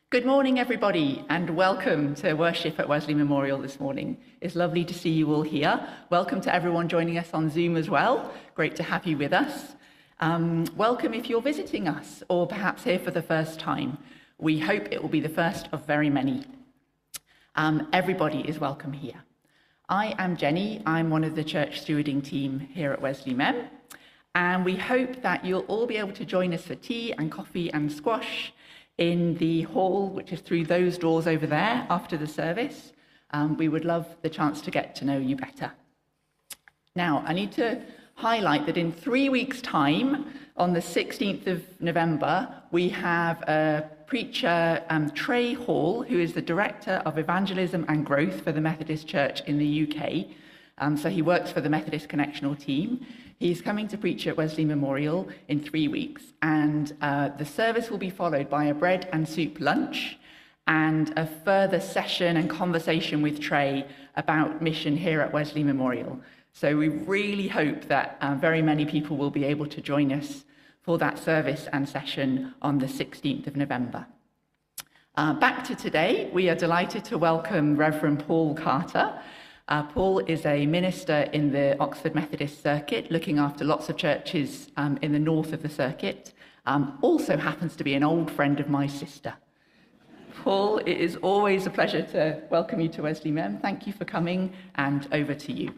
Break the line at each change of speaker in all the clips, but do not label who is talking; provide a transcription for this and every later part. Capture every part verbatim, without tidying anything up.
Good morning, everybody, and welcome to worship at Wesley Memorial this morning. It's lovely to see you all here. Welcome to everyone joining us on Zoom as well. Great to have you with us. Um, welcome if you're visiting us or perhaps here for the first time. We hope it will be the first of very many. Um, everybody is welcome here. I am Jenny. I'm one of the church stewarding team here at Wesley Mem, and we hope that you'll all be able to join us for tea and coffee and squash in the hall, which is through those doors over there after the service. Um, we would love the chance to get to know you better. Now, I need to highlight that in three weeks' time, on the sixteenth of November, we have a preacher, um, Trey Hall, who is the Director of Evangelism and Growth for the Methodist Church in the U K. Um, so he works for the Methodist Connectional team. He's coming to preach at Wesley Memorial in three weeks, and uh, the service will be followed by a bread and soup lunch and a further session and conversation with Trey about mission here at Wesley Memorial. So we really hope that uh, very many people will be able to join us for that service and session on the sixteenth of November. Uh, back to today, we are delighted to welcome Reverend Paul Carter. Uh, Paul is a minister in the Oxford Methodist Circuit, looking after lots of churches um, in the north of the circuit. Um, also happens to be an old friend of my sister. Paul, it is always a pleasure to welcome you to Wesley Mem. Thank you for coming, and over to you.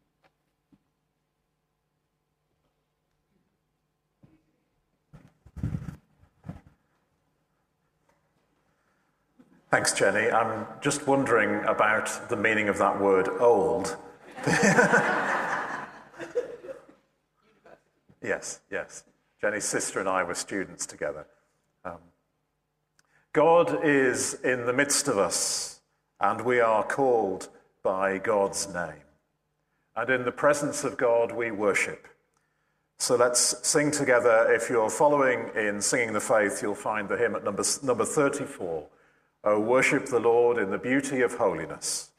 Thanks, Jenny. I'm just wondering about the meaning of that word, old. Yes, yes. Jenny's sister and I were students together. Um, God is in the midst of us, and we are called by God's name. And in the presence of God, we worship. So let's sing together. If you're following in Singing the Faith, you'll find the hymn at number, number thirty-four. Oh, worship the Lord in the beauty of holiness.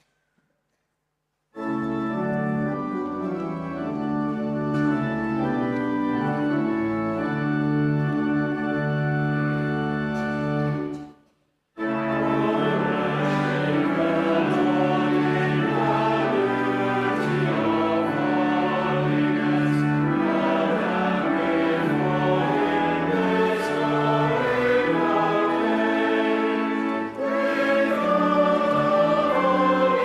Oh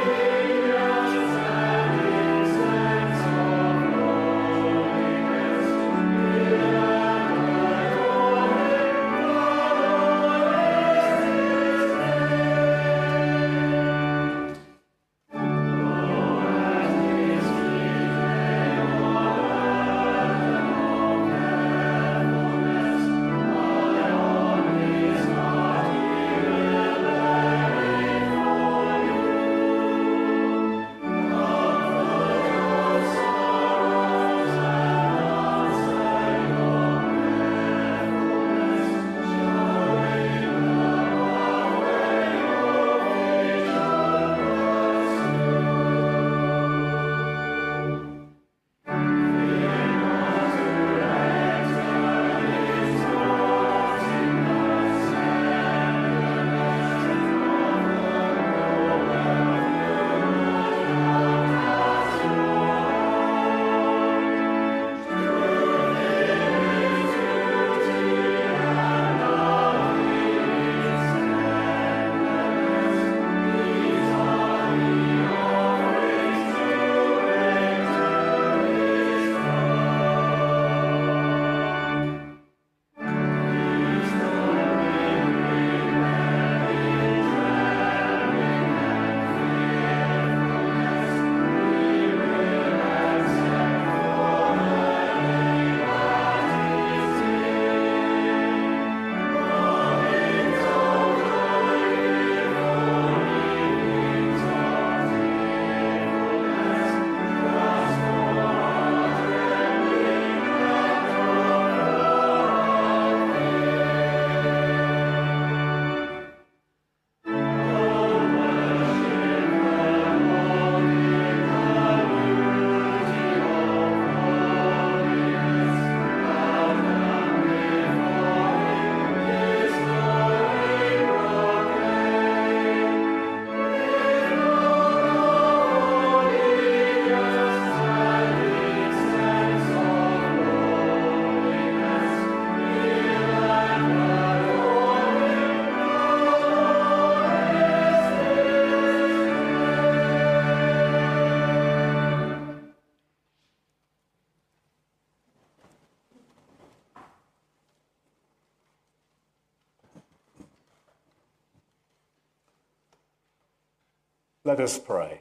Let us pray.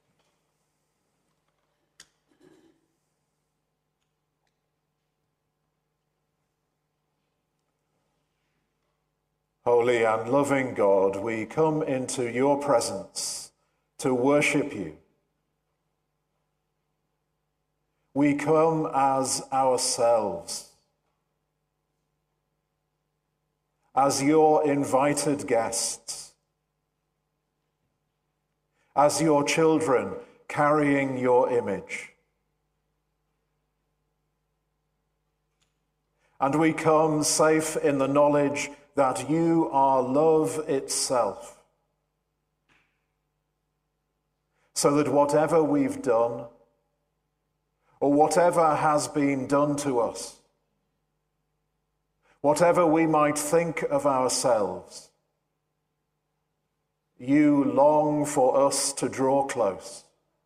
Holy and loving God, we come into your presence to worship you. We come as ourselves, as your invited guests, as your children carrying your image. And we come safe in the knowledge that you are love itself, so that whatever we've done, or whatever has been done to us, whatever we might think of ourselves, you long for us to draw close.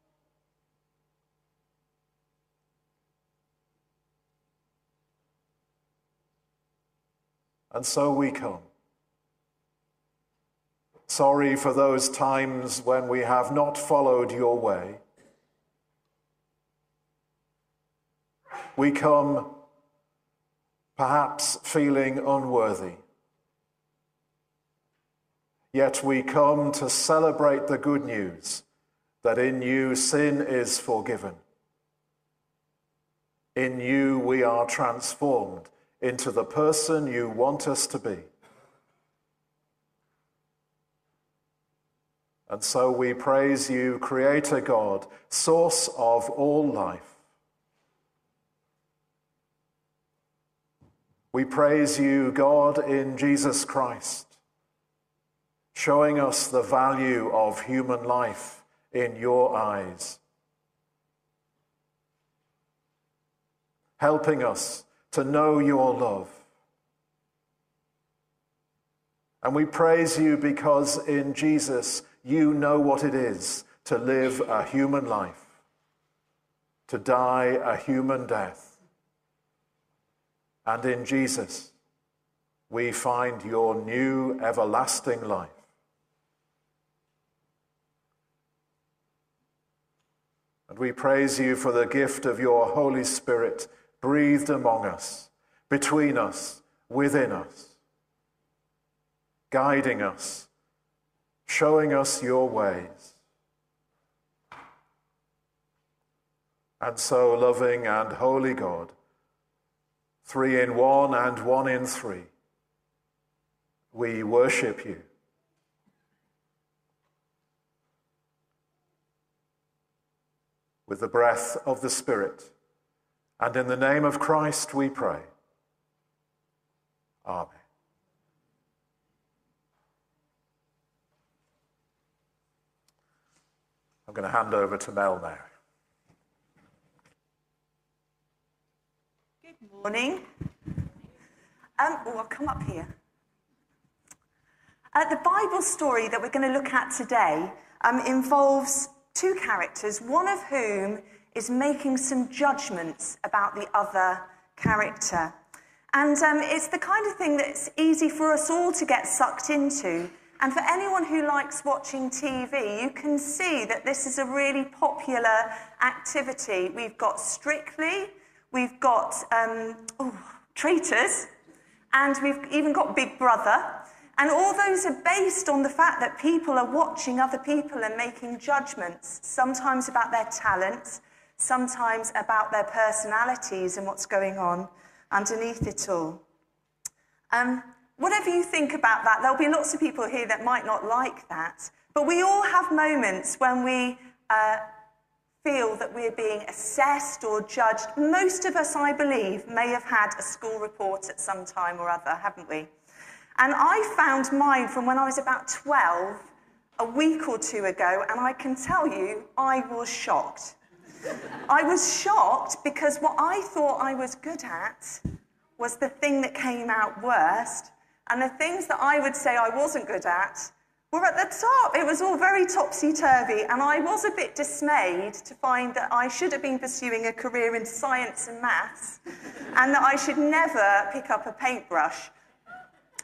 And so we come. Sorry for those times when we have not followed your way. We come perhaps feeling unworthy. Yet we come to celebrate the good news that in you sin is forgiven. In you we are transformed into the person you want us to be. And so we praise you, Creator God, source of all life. We praise you, God, in Jesus Christ, showing us the value of human life in your eyes, helping us to know your love. And we praise you because in Jesus you know what it is to live a human life, to die a human death. And in Jesus we find your new everlasting life. And we praise you for the gift of your Holy Spirit breathed among us, between us, within us, guiding us, showing us your ways. And so, loving and holy God, three in one and one in three, we worship you. With the breath of the Spirit, and in the name of Christ we pray. Amen. I'm going to hand over to Mel now.
Good morning. Um, oh, I'll come up here. Uh, the Bible story that we're going to look at today um, involves two characters, one of whom is making some judgments about the other character. And um, it's the kind of thing that's easy for us all to get sucked into. And for anyone who likes watching T V, you can see that this is a really popular activity. We've got Strictly, we've got um, oh, Traitors, and we've even got Big Brother. And all those are based on the fact that people are watching other people and making judgments, sometimes about their talents, sometimes about their personalities and what's going on underneath it all. Um, whatever you think about that, there'll be lots of people here that might not like that, but we all have moments when we uh, feel that we're being assessed or judged. Most of us, I believe, may have had a school report at some time or other, haven't we? And I found mine from when I was about twelve, a week or two ago, and I can tell you, I was shocked. I was shocked because what I thought I was good at was the thing that came out worst, and the things that I would say I wasn't good at were at the top. It was all very topsy-turvy, and I was a bit dismayed to find that I should have been pursuing a career in science and maths, and that I should never pick up a paintbrush.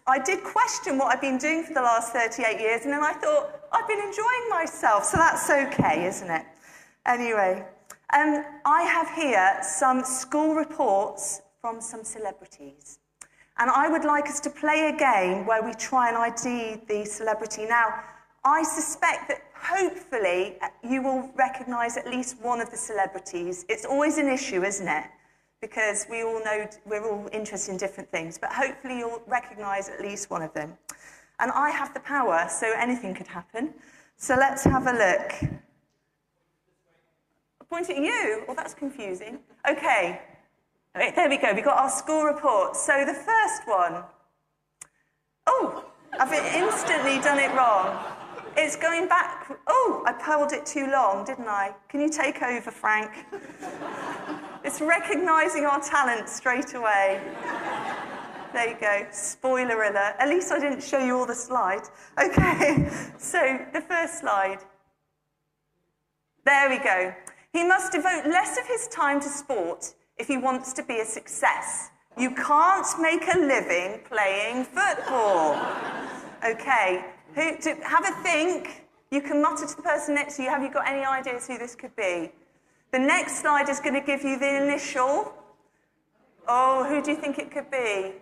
I did question what I've been doing for the last thirty-eight years, and then I thought, I've been enjoying myself, so that's okay, isn't it? Anyway, um, I have here some school reports from some celebrities. And I would like us to play a game where we try and I D the celebrity. Now, I suspect that hopefully you will recognise at least one of the celebrities. It's always an issue, isn't it? Because we all know we're all interested in different things. But hopefully you'll recognise at least one of them. And I have the power, so anything could happen. So let's have a look. Point at you? Well, that's confusing. Okay. Right, there we go. We've got our school report. So the first one. Oh, I've instantly done it wrong. It's going back. Oh, I pulled it too long, didn't I? Can you take over, Frank? It's recognising our talent straight away. There you go. Spoiler alert. At least I didn't show you all the slides. Okay, so the first slide. There we go. He must devote less of his time to sport if he wants to be a success. You can't make a living playing football. Okay, who, to, have a think. You can mutter to the person next to you. Have you got any ideas who this could be? The next slide is going to give you the initial. Oh, who do you think it could be?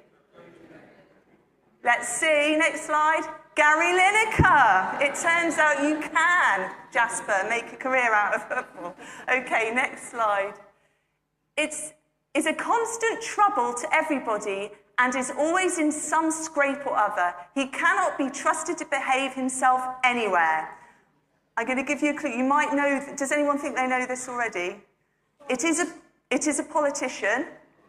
Let's see, next slide. Gary Lineker. It turns out you can, Jasper, make a career out of football. Okay, next slide. It's, it's a constant trouble to everybody and is always in some scrape or other. He cannot be trusted to behave himself anywhere. I'm going to give you a clue. You might know, does anyone think they know this already? It is a, it is a politician.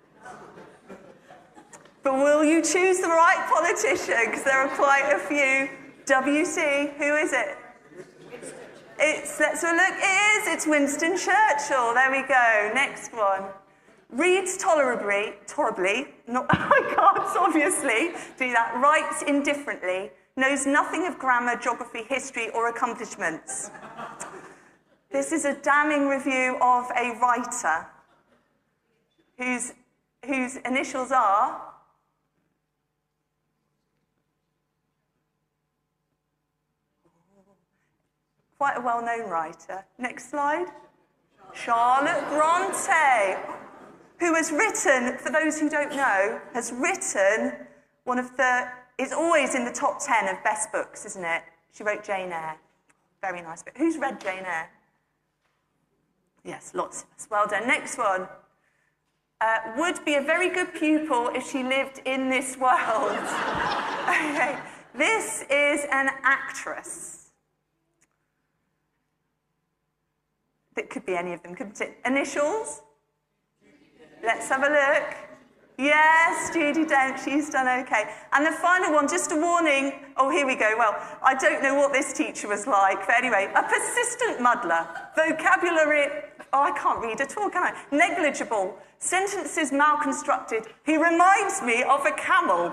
But will you choose the right politician? Because there are quite a few. W C, who is it? It's, let's have a look. It is. It's Winston Churchill. There we go. Next one. Reads tolerably, tolerably, not, I can't obviously do that, writes indifferently, knows nothing of grammar, geography, history, or accomplishments. This is a damning review of a writer whose, whose initials are quite a well-known writer. Next slide. Charlotte Bronte, who has written, for those who don't know, has written one of the, is always in the top ten of best books, isn't it? She wrote Jane Eyre. Very nice book. Who's read Jane Eyre? Yes, lots of us. Well done. Next one. Uh, would be a very good pupil if she lived in this world. Okay. This is an actress. It could be any of them, couldn't it? Initials? Let's have a look. Yes, Judi Dench, she's done okay. And the final one, just a warning. Oh, here we go. Well, I don't know what this teacher was like, but anyway, a persistent muddler. Vocabulary, oh, I can't read at all, can I? Negligible. Sentences malconstructed. He reminds me of a camel.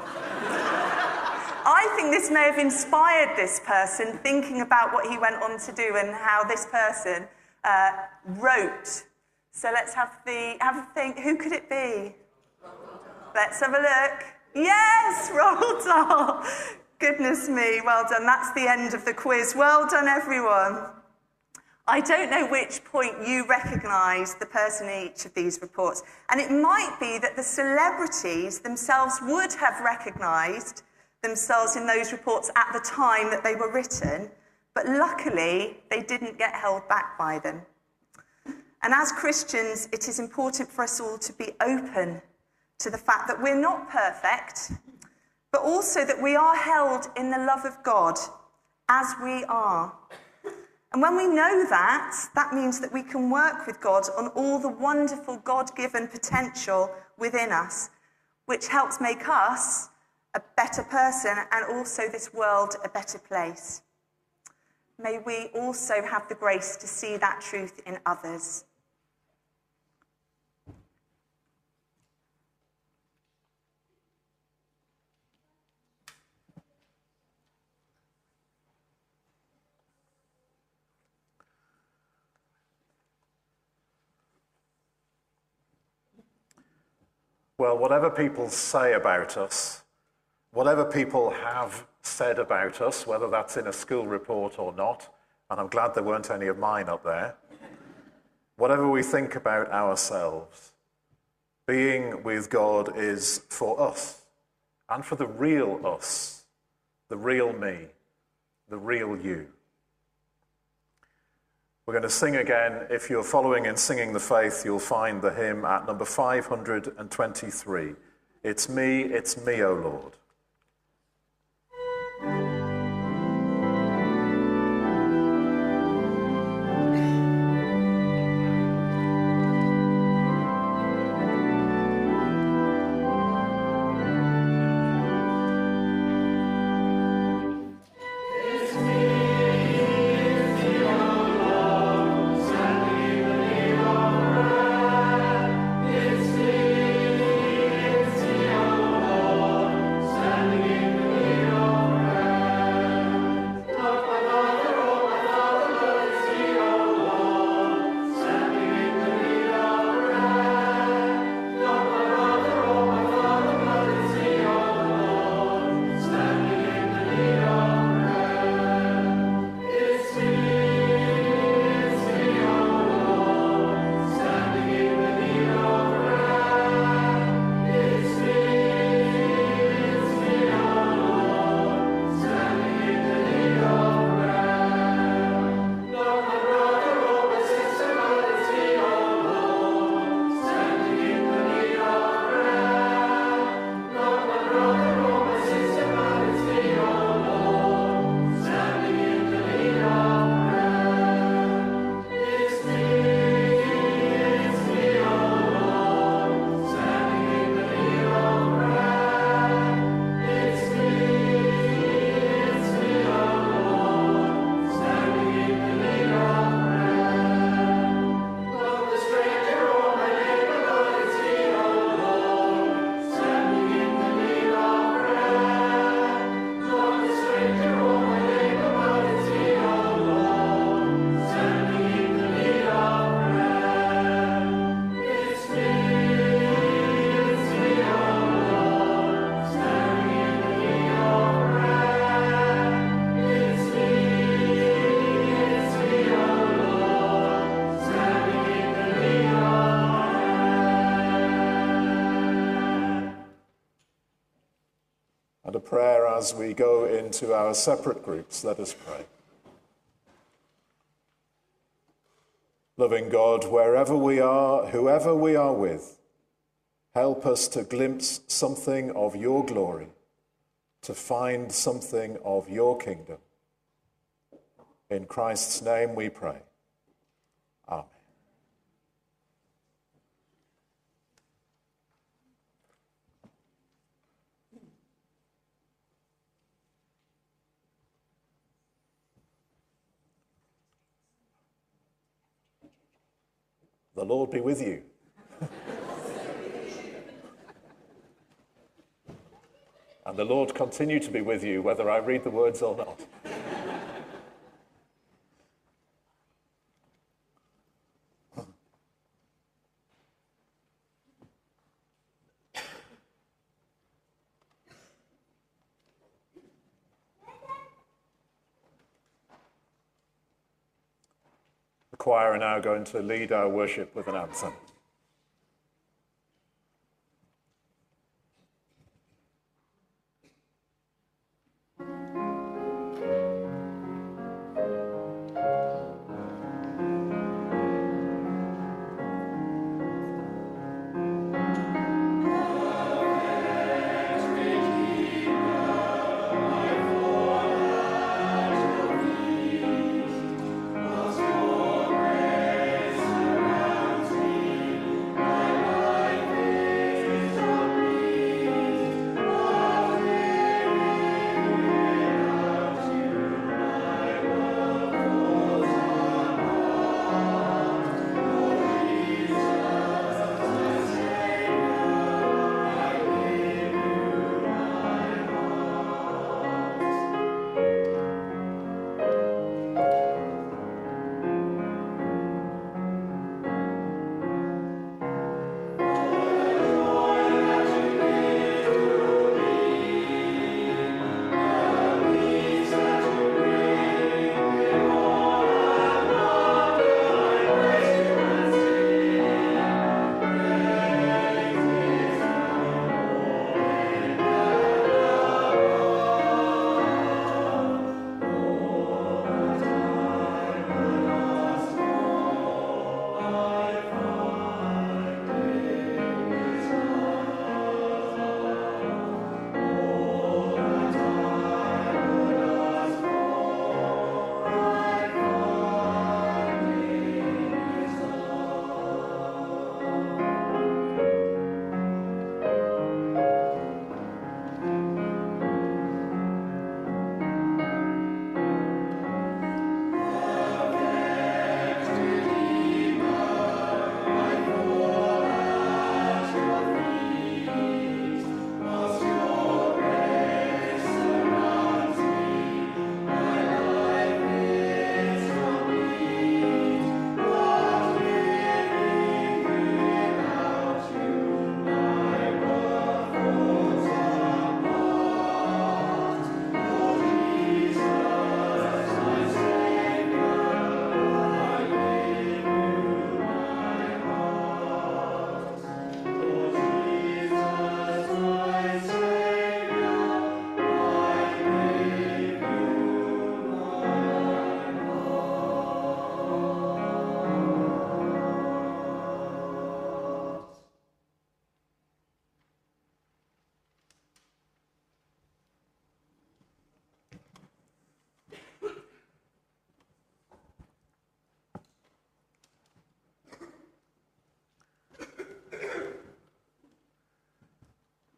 I think this may have inspired this person, thinking about what he went on to do and how this person uh, wrote. So let's have the have a think. Who could it be? Let's have a look. Yes, Roald Dahl. Goodness me, well done. That's the end of the quiz. Well done, everyone. I don't know which point you recognise the person in each of these reports. And it might be that the celebrities themselves would have recognised themselves in those reports at the time that they were written, but luckily they didn't get held back by them. And as Christians, it is important for us all to be open to the fact that we're not perfect, but also that we are held in the love of God as we are. And when we know that, that means that we can work with God on all the wonderful God-given potential within us, which helps make us a better person and also this world a better place. May we also have the grace to see that truth in others.
Well, whatever people say about us, whatever people have said about us, whether that's in a school report or not, and I'm glad there weren't any of mine up there, whatever we think about ourselves, being with God is for us, and for the real us, the real me, the real you. We're going to sing again. If you're following in Singing the Faith, you'll find the hymn at number five hundred twenty-three. It's me, it's me, O Lord. A prayer as we go into our separate groups. Let us pray. Loving God, wherever we are, whoever we are with, help us to glimpse something of your glory, to find something of your kingdom. In Christ's name we pray. Amen. The Lord be with you. And the Lord continue to be with you, whether I read the words or not. The choir are now going to lead our worship with an anthem.
Me.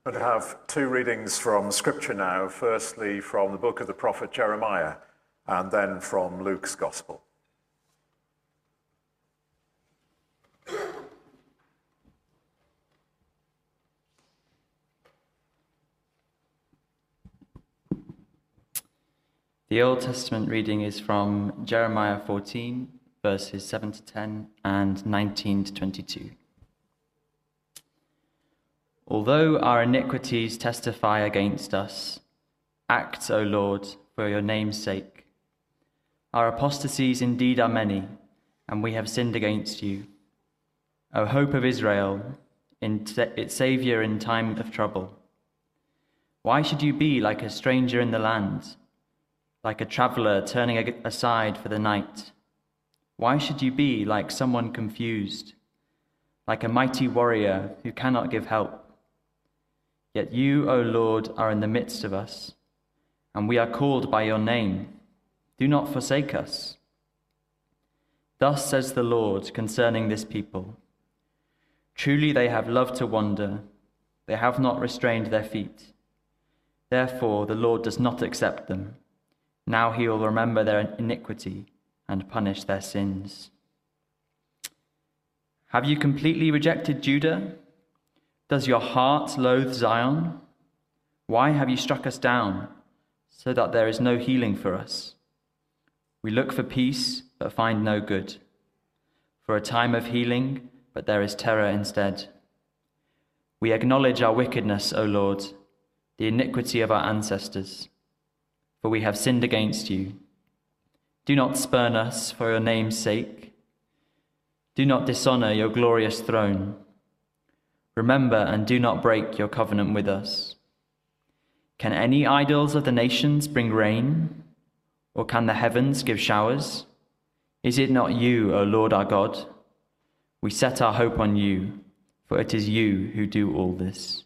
I'm going to have two readings from Scripture now, firstly from the book of the prophet Jeremiah, and then from Luke's Gospel.
The Old Testament reading is from Jeremiah fourteen, verses seven to ten and nineteen to twenty-two. Although our iniquities testify against us, act, O Lord, for your name's sake. Our apostasies indeed are many, and we have sinned against you. O hope of Israel, in its Saviour in time of trouble. Why should you be like a stranger in the land, like a traveller turning aside for the night? Why should you be like someone confused, like a mighty warrior who cannot give help? Yet you, O Lord, are in the midst of us, and we are called by your name. Do not forsake us. Thus says the Lord concerning this people: truly they have loved to wander, they have not restrained their feet. Therefore the Lord does not accept them. Now he will remember their iniquity and punish their sins. Have you completely rejected Judah? Does your heart loathe Zion? Why have you struck us down, so that there is no healing for us? We look for peace, but find no good, for a time of healing, but there is terror instead. We acknowledge our wickedness, O Lord, the iniquity of our ancestors, for we have sinned against you. Do not spurn us for your name's sake. Do not dishonor your glorious throne. Remember and do not break your covenant with us. Can any idols of the nations bring rain? Or can the heavens give showers? Is it not you, O Lord our God? We set our hope on you, for it is you who do all this.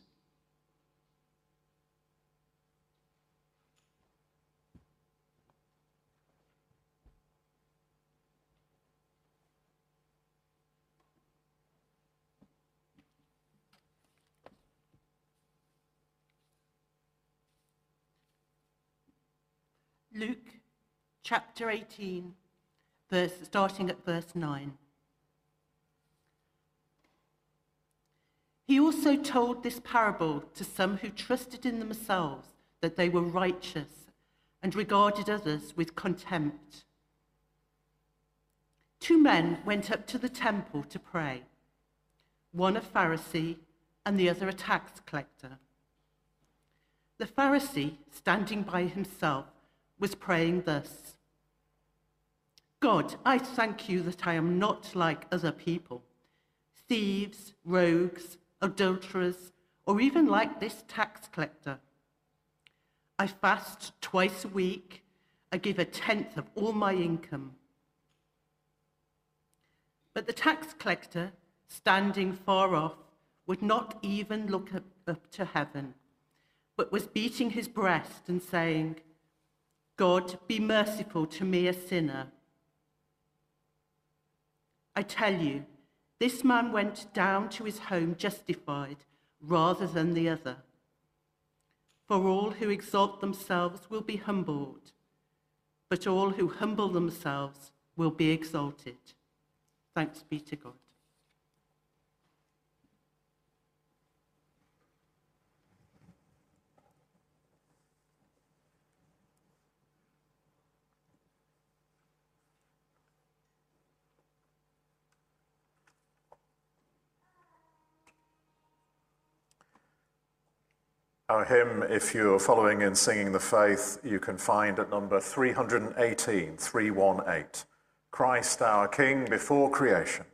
Luke chapter eighteen, verse, starting at verse nine. He also told this parable to some who trusted in themselves that they were righteous and regarded others with contempt. Two men went up to the temple to pray, one a Pharisee and the other a tax collector. The Pharisee, standing by himself, was praying thus: God, I thank you that I am not like other people, thieves, rogues, adulterers, or even like this tax collector. I fast twice a week. I give a tenth of all my income. But the tax collector, standing far off, would not even look up, up to heaven, but was beating his breast and saying, God, be merciful to me, a sinner. I tell you, this man went down to his home justified rather than the other. For all who exalt themselves will be humbled, but all who humble themselves will be exalted. Thanks be to God.
Our hymn, if you're following in Singing the Faith, you can find at number three eighteen, three eighteen, Christ our King before creation.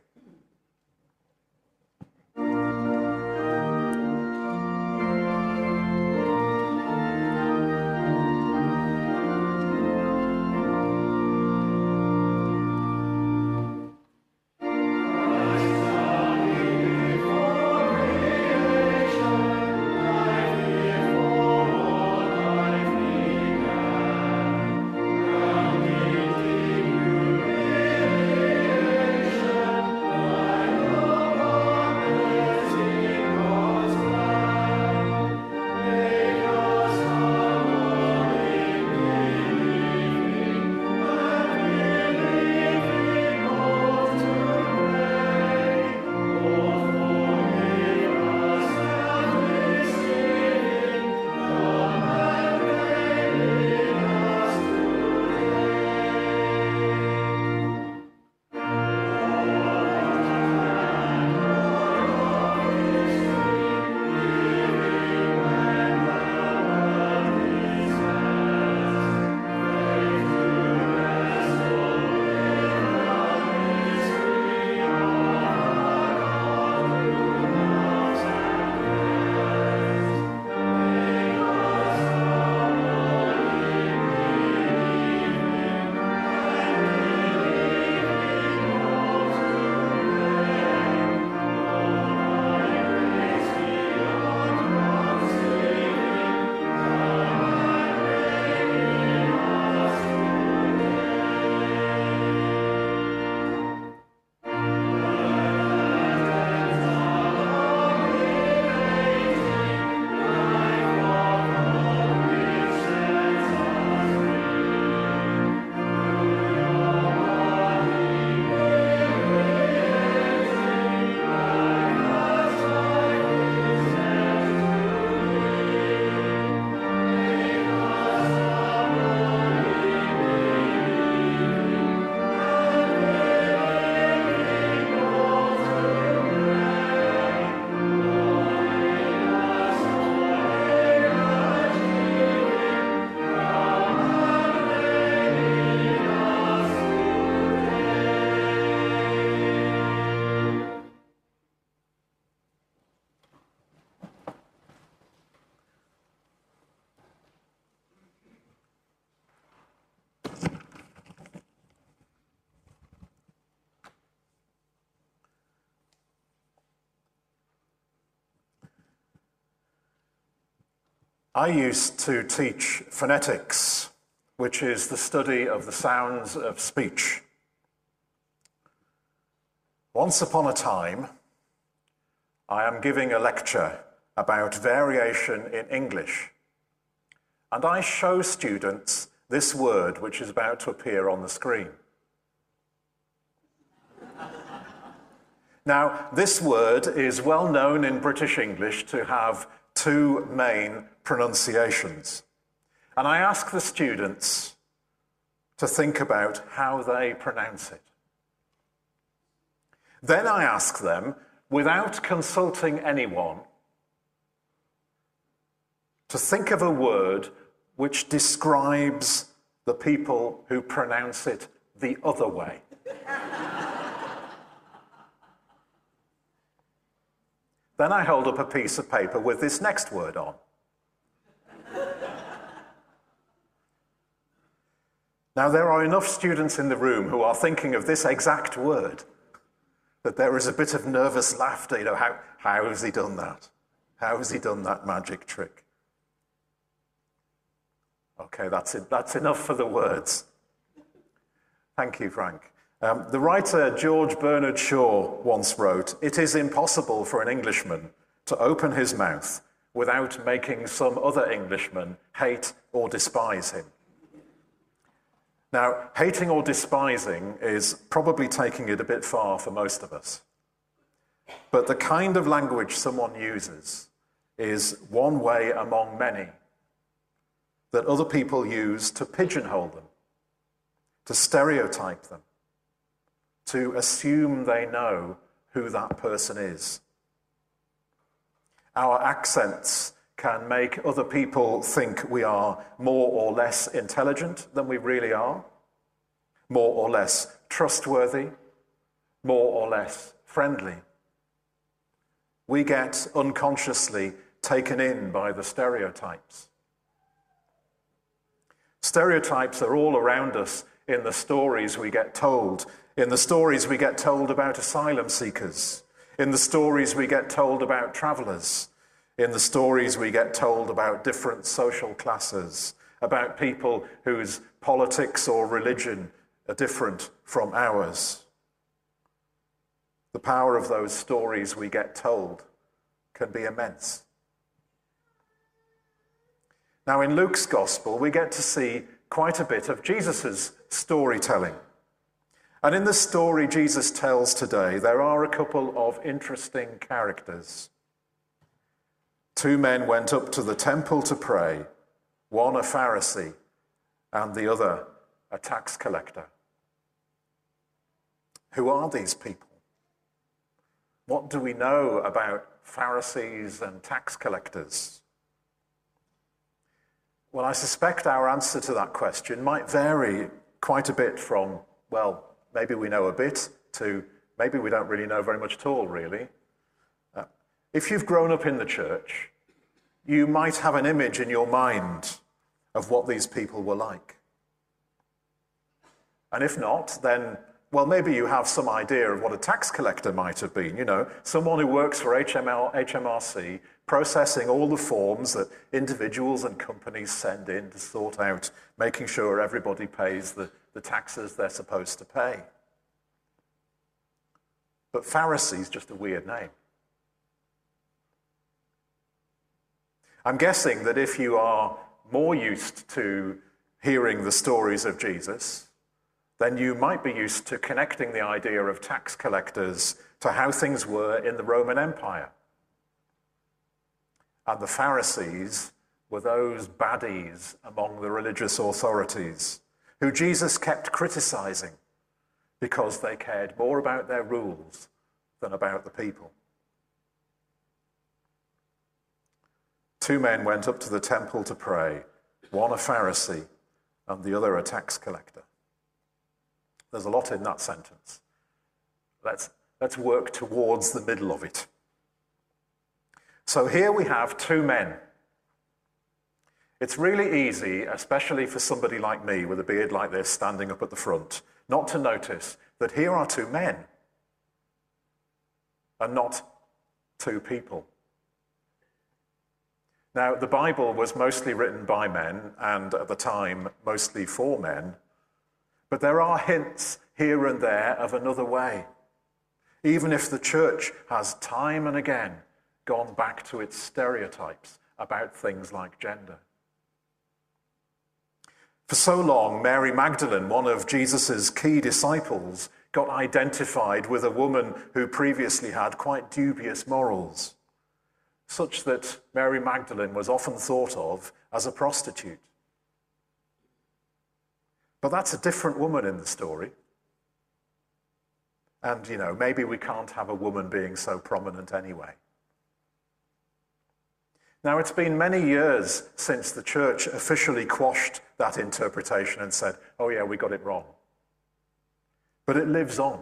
I used to teach phonetics, which is the study of the sounds of speech. Once upon a time, I am giving a lecture about variation in English, and I show students this word which is about to appear on the screen. Now, this word is well known in British English to have two main pronunciations. And I ask the students to think about how they pronounce it. Then I ask them, without consulting anyone, to think of a word which describes the people who pronounce it the other way. Then I hold up a piece of paper with this next word on. Now, there are enough students in the room who are thinking of this exact word that there is a bit of nervous laughter. You know, how, how has he done that? How has he done that magic trick? Okay, that's it. That's enough for the words. Thank you, Frank. Um, the writer George Bernard Shaw once wrote, "It is impossible for an Englishman to open his mouth without making some other Englishman hate or despise him." Now, hating or despising is probably taking it a bit far for most of us. But the kind of language someone uses is one way among many that other people use to pigeonhole them, to stereotype them, to assume they know who that person is. Our accents can make other people think we are more or less intelligent than we really are, more or less trustworthy, more or less friendly. We get unconsciously taken in by the stereotypes. Stereotypes are all around us in the stories we get told, in the stories we get told about asylum seekers, in the stories we get told about travelers, in the stories we get told about different social classes, about people whose politics or religion are different from ours. The power of those stories we get told can be immense. Now, in Luke's Gospel, we get to see quite a bit of Jesus' storytelling. And in the story Jesus tells today, there are a couple of interesting characters. Two men went up to the temple to pray, one a Pharisee and the other a tax collector. Who are these people? What do we know about Pharisees and tax collectors? Well, I suspect our answer to that question might vary quite a bit from, well, maybe we know a bit, to maybe we don't really know very much at all, really. Uh, if you've grown up in the church, you might have an image in your mind of what these people were like. And if not, then, well, maybe you have some idea of what a tax collector might have been. You know, someone who works for H M L, H M R C, processing all the forms that individuals and companies send in to sort out, making sure everybody pays the, the taxes they're supposed to pay. But Pharisee is just a weird name. I'm guessing that if you are more used to hearing the stories of Jesus, then you might be used to connecting the idea of tax collectors to how things were in the Roman Empire. And the Pharisees were those baddies among the religious authorities who Jesus kept criticizing because they cared more about their rules than about the people. Two men went up to the temple to pray, one a Pharisee and the other a tax collector. There's a lot in that sentence. Let's, let's work towards the middle of it. So here we have two men. It's really easy, especially for somebody like me with a beard like this standing up at the front, not to notice that here are two men and not two people. Now, the Bible was mostly written by men, and at the time, mostly for men, but there are hints here and there of another way, even if the church has time and again gone back to its stereotypes about things like gender. For so long, Mary Magdalene, one of Jesus' key disciples, got identified with a woman who previously had quite dubious morals, such that Mary Magdalene was often thought of as a prostitute. But that's a different woman in the story. And, you know, maybe we can't have a woman being so prominent anyway. Now, it's been many years since the church officially quashed that interpretation and said, oh yeah, we got it wrong. But it lives on.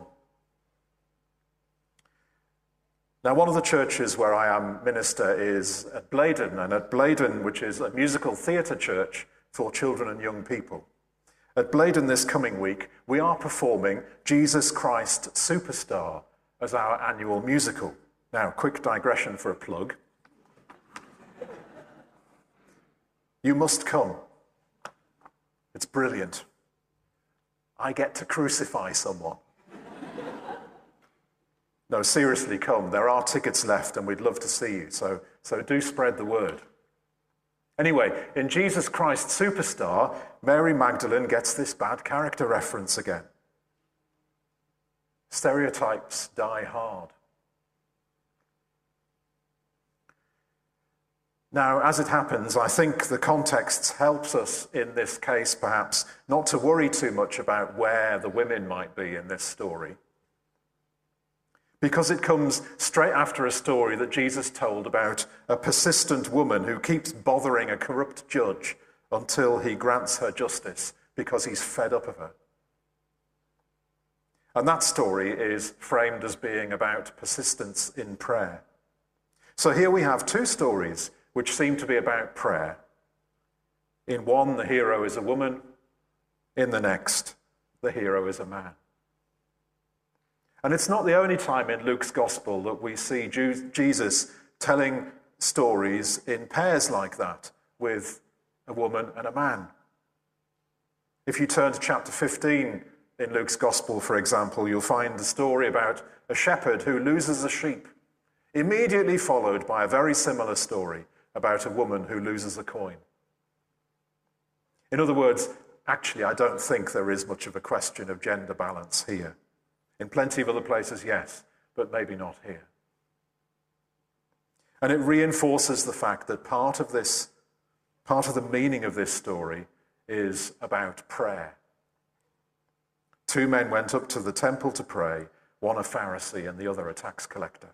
Now, one of the churches where I am minister is at Blaydon, and at Blaydon, which is a musical theatre church for children and young people. At Blaydon this coming week, we are performing Jesus Christ Superstar as our annual musical. Now, quick digression for a plug. You must come. It's brilliant. I get to crucify someone. No, seriously, come. There are tickets left and we'd love to see you, so, so do spread the word. Anyway, in Jesus Christ Superstar, Mary Magdalene gets this bad character reference again. Stereotypes die hard. Now, as it happens, I think the context helps us in this case, perhaps, not to worry too much about where the women might be in this story, because it comes straight after a story that Jesus told about a persistent woman who keeps bothering a corrupt judge until he grants her justice because he's fed up of her. And that story is framed as being about persistence in prayer. So here we have two stories which seem to be about prayer. In one, the hero is a woman. In the next, the hero is a man. And it's not the only time in Luke's gospel that we see Jesus telling stories in pairs like that, with a woman and a man. If you turn to chapter fifteen in Luke's gospel, for example, you'll find the story about a shepherd who loses a sheep, immediately followed by a very similar story about a woman who loses a coin. In other words, actually, I don't think there is much of a question of gender balance here. In plenty of other places, yes, but maybe not here. And it reinforces the fact that part of this, part of the meaning of this story is about prayer. Two men went up to the temple to pray, one a Pharisee and the other a tax collector.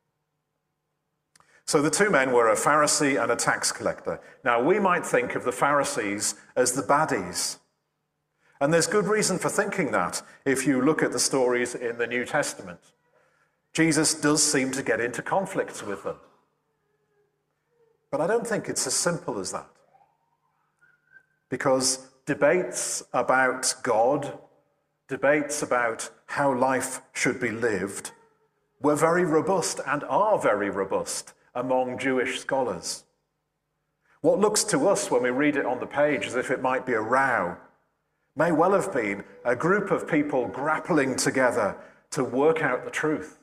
So the two men were a Pharisee and a tax collector. Now, we might think of the Pharisees as the baddies. And there's good reason for thinking that if you look at the stories in the New Testament. Jesus does seem to get into conflicts with them. But I don't think it's as simple as that. Because debates about God, debates about how life should be lived, were very robust and are very robust among Jewish scholars. What looks to us when we read it on the page as if it might be a row may well have been a group of people grappling together to work out the truth.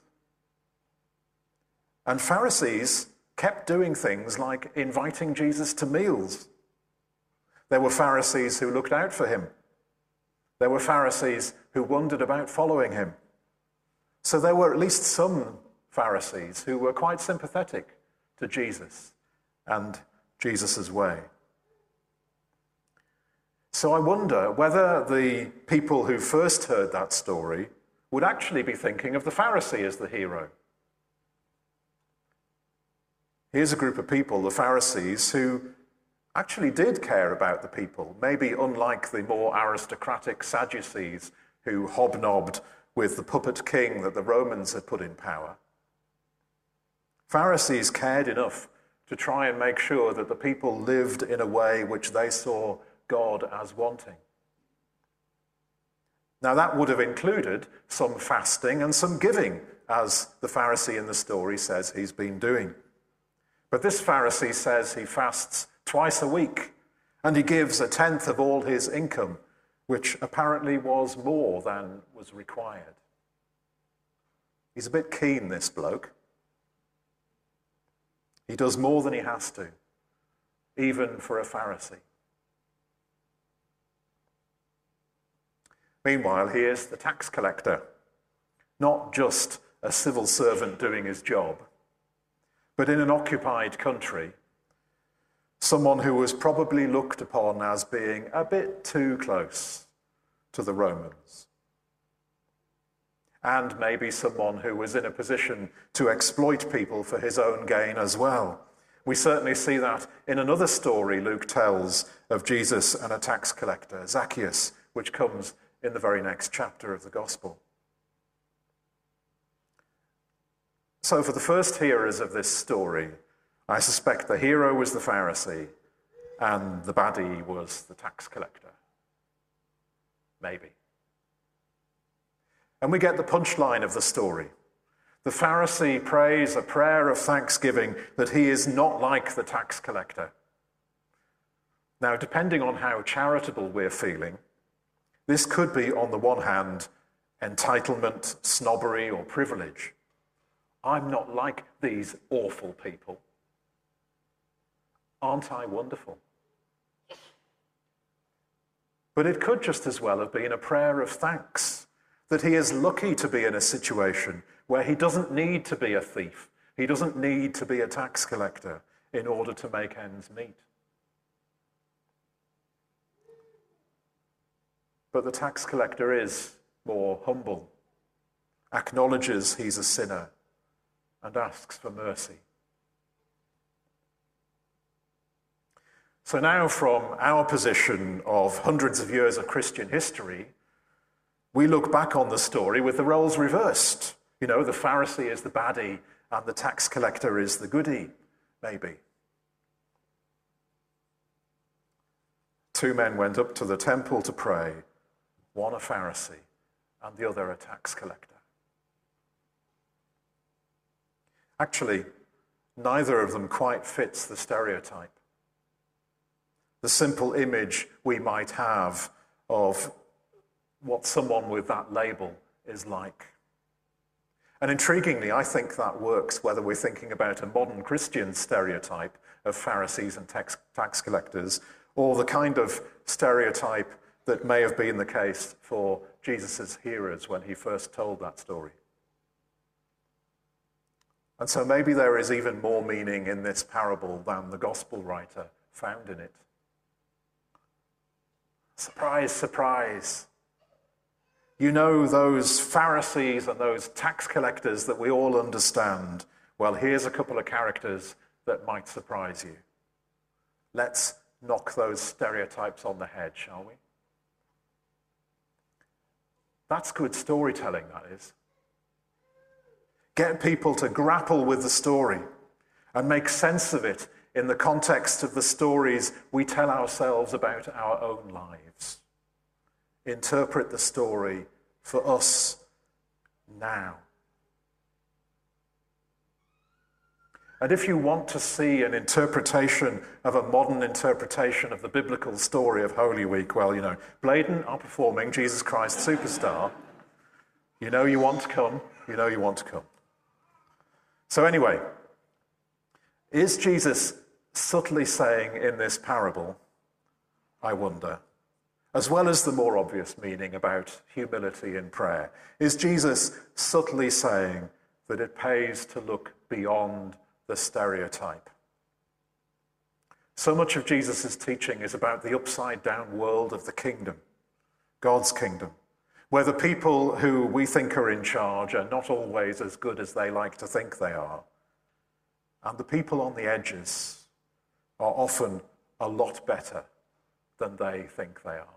And Pharisees kept doing things like inviting Jesus to meals. There were Pharisees who looked out for him. There were Pharisees who wondered about following him. So there were at least some Pharisees who were quite sympathetic to Jesus and Jesus' way. So I wonder whether the people who first heard that story would actually be thinking of the Pharisee as the hero. Here's a group of people, the Pharisees, who actually did care about the people, maybe unlike the more aristocratic Sadducees who hobnobbed with the puppet king that the Romans had put in power. Pharisees cared enough to try and make sure that the people lived in a way which they saw God as wanting. Now, that would have included some fasting and some giving, as the Pharisee in the story says he's been doing. But this Pharisee says he fasts twice a week, and he gives a tenth of all his income, which apparently was more than was required. He's a bit keen, this bloke. He does more than he has to, even for a Pharisee. Meanwhile, here's the tax collector, not just a civil servant doing his job, but in an occupied country, someone who was probably looked upon as being a bit too close to the Romans. And maybe someone who was in a position to exploit people for his own gain as well. We certainly see that in another story Luke tells of Jesus and a tax collector, Zacchaeus, which comes in the very next chapter of the Gospel. So for the first hearers of this story, I suspect the hero was the Pharisee and the baddie was the tax collector. Maybe. And we get the punchline of the story. The Pharisee prays a prayer of thanksgiving that he is not like the tax collector. Now, depending on how charitable we're feeling, this could be, on the one hand, entitlement, snobbery, or privilege. I'm not like these awful people. Aren't I wonderful? But it could just as well have been a prayer of thanks, that he is lucky to be in a situation where he doesn't need to be a thief. He doesn't need to be a tax collector in order to make ends meet. But the tax collector is more humble, acknowledges he's a sinner, and asks for mercy. So now, from our position of hundreds of years of Christian history, we look back on the story with the roles reversed. You know, the Pharisee is the baddie and the tax collector is the goodie, maybe. Two men went up to the temple to pray, one a Pharisee and the other a tax collector. Actually, neither of them quite fits the stereotype, the simple image we might have of what someone with that label is like. And intriguingly, I think that works whether we're thinking about a modern Christian stereotype of Pharisees and tax, tax collectors, or the kind of stereotype that may have been the case for Jesus' hearers when he first told that story. And so maybe there is even more meaning in this parable than the gospel writer found in it. Surprise, surprise. You know those Pharisees and those tax collectors that we all understand. Well, here's a couple of characters that might surprise you. Let's knock those stereotypes on the head, shall we? That's good storytelling, that is. Get people to grapple with the story and make sense of it in the context of the stories we tell ourselves about our own lives. Interpret the story for us now. And if you want to see an interpretation of a modern interpretation of the biblical story of Holy Week, well, you know, Blaydon are performing Jesus Christ Superstar. You know you want to come. You know you want to come. So anyway, is Jesus subtly saying in this parable, I wonder, as well as the more obvious meaning about humility in prayer, is Jesus subtly saying that it pays to look beyond the stereotype? So much of Jesus' teaching is about the upside-down world of the kingdom, God's kingdom, where the people who we think are in charge are not always as good as they like to think they are. And the people on the edges are often a lot better than they think they are.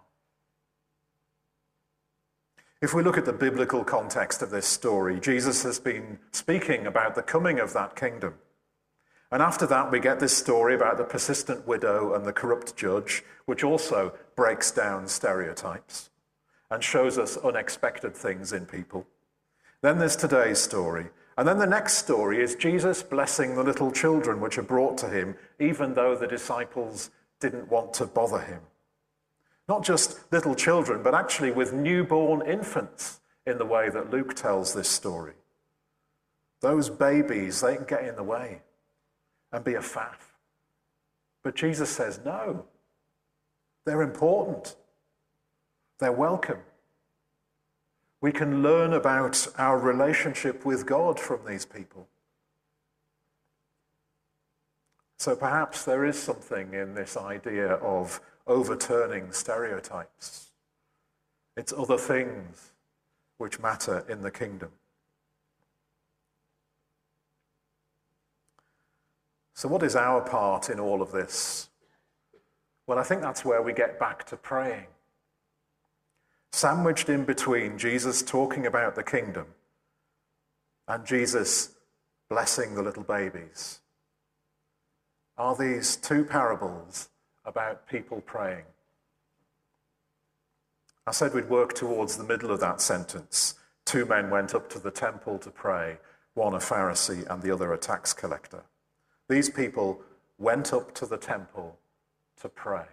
If we look at the biblical context of this story, Jesus has been speaking about the coming of that kingdom. And after that, we get this story about the persistent widow and the corrupt judge, which also breaks down stereotypes and shows us unexpected things in people. Then there's today's story, And then the next story is Jesus blessing the little children which are brought to him, even though the disciples didn't want to bother him. Not just little children, but actually with newborn infants in the way that Luke tells this story. Those babies, they can get in the way and be a faff. But Jesus says, no, they're important. They're welcome. We can learn about our relationship with God from these people. So perhaps there is something in this idea of overturning stereotypes. It's other things which matter in the kingdom. So what is our part in all of this? Well, I think that's where we get back to praying. Sandwiched in between Jesus talking about the kingdom and Jesus blessing the little babies are these two parables about people praying. I said we'd work towards the middle of that sentence. Two men went up to the temple to pray, one a Pharisee and the other a tax collector. These people went up to the temple to pray.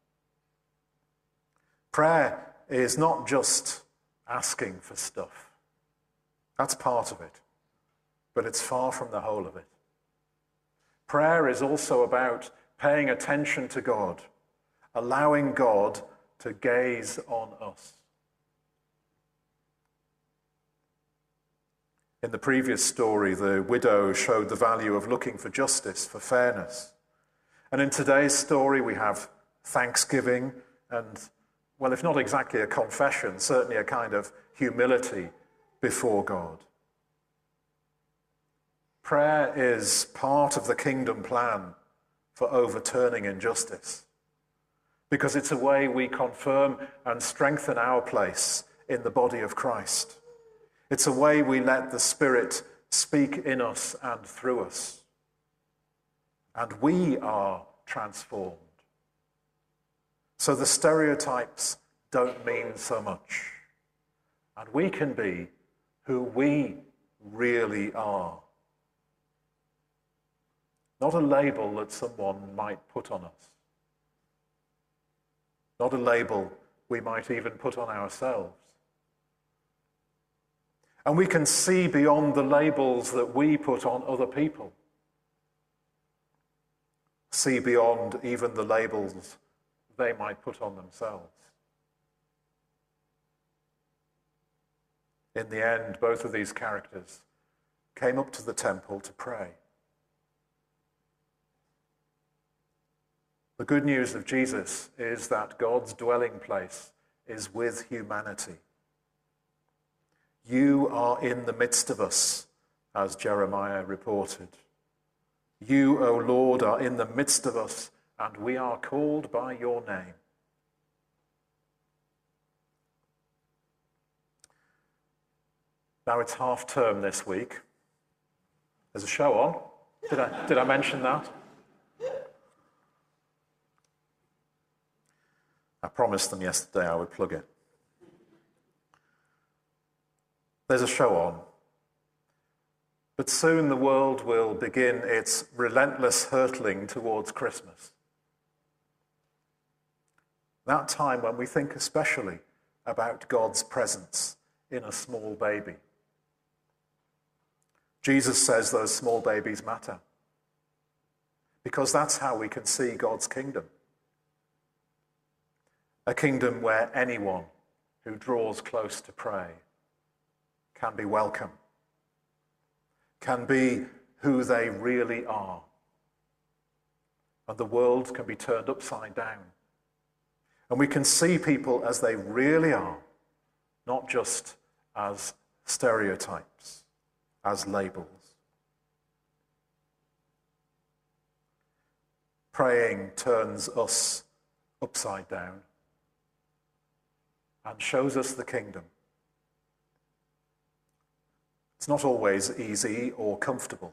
Prayer is not just asking for stuff. That's part of it, but it's far from the whole of it. Prayer is also about paying attention to God, allowing God to gaze on us. In the previous story, the widow showed the value of looking for justice, for fairness. And in today's story, we have thanksgiving and, well, if not exactly a confession, certainly a kind of humility before God. Prayer is part of the kingdom plan for overturning injustice, because it's a way we confirm and strengthen our place in the body of Christ. It's a way we let the Spirit speak in us and through us. And we are transformed. So the stereotypes don't mean so much. And we can be who we really are. Not a label that someone might put on us. Not a label we might even put on ourselves. And we can see beyond the labels that we put on other people. See beyond even the labels they might put on themselves. In the end, both of these characters came up to the temple to pray. The good news of Jesus is that God's dwelling place is with humanity. You are in the midst of us, as Jeremiah reported. You, O Lord, are in the midst of us, and we are called by your name. Now it's half term this week. There's a show on. Did I, did I mention that? I promised them yesterday I would plug it. There's a show on. But soon the world will begin its relentless hurtling towards Christmas. That time when we think especially about God's presence in a small baby. Jesus says those small babies matter, because that's how we can see God's kingdom. A kingdom where anyone who draws close to pray can be welcome, can be who they really are, and the world can be turned upside down. And we can see people as they really are, not just as stereotypes, as labels. Praying turns us upside down and shows us the kingdom. It's not always easy or comfortable,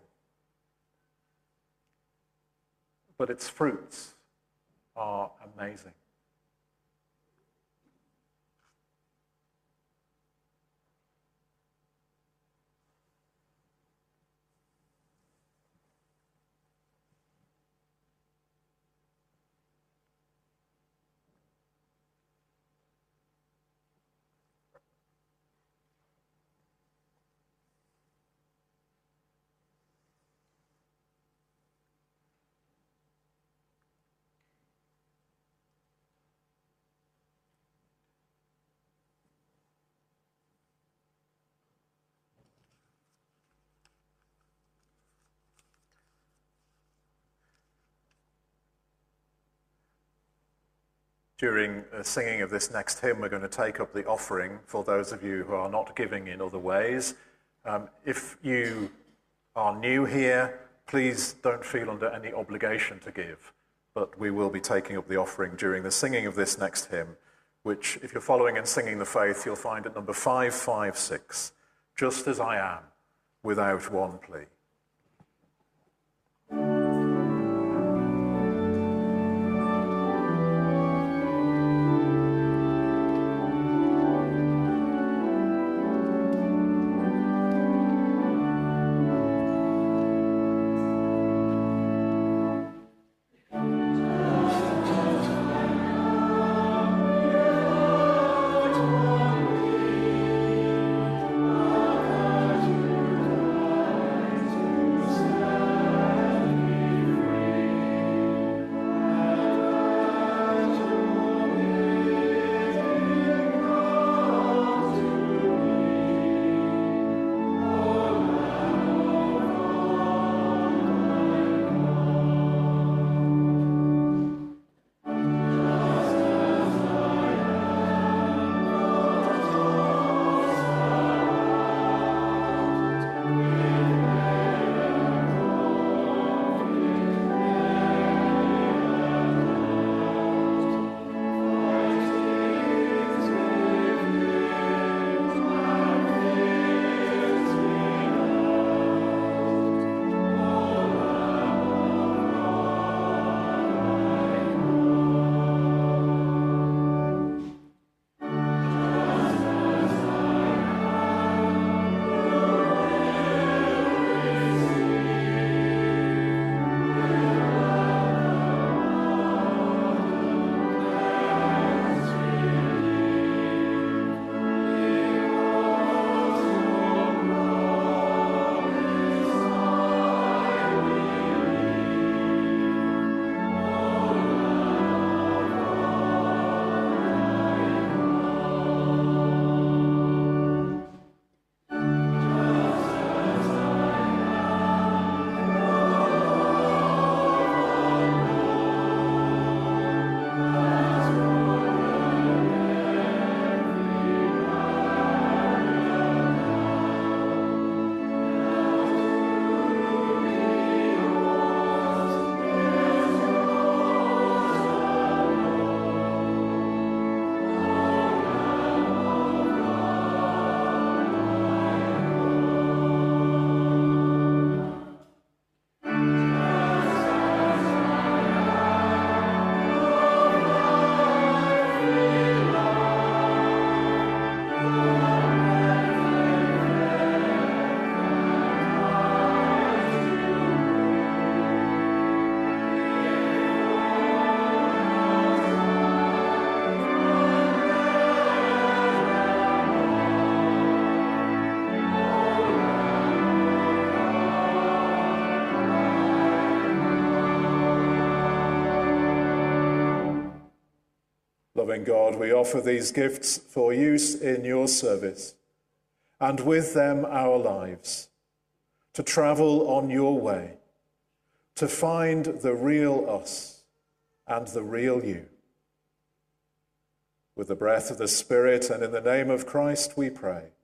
but its fruits are amazing. During the singing of this next hymn, we're going to take up the offering for those of you who are not giving in other ways. Um, if you are new here, please don't feel under any obligation to give, but we will be taking up the offering during the singing of this next hymn, which, if you're following and singing the faith, you'll find at number five five six, Just As I Am, Without One Plea. Loving God, we offer these gifts for use in your service, and with them our lives, to travel on your way, to find the real us and the real you. With the breath of the Spirit and in the name of Christ we pray.